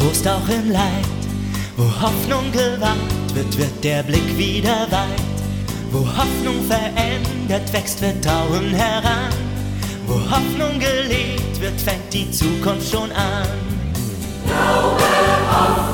Trost auch im Leid. Wo Hoffnung gewahrt wird, wird der Blick wieder weit. Wo Hoffnung verändert, wächst Vertrauen heran. Wo Hoffnung gelebt wird, fängt die Zukunft schon an. Glaube auf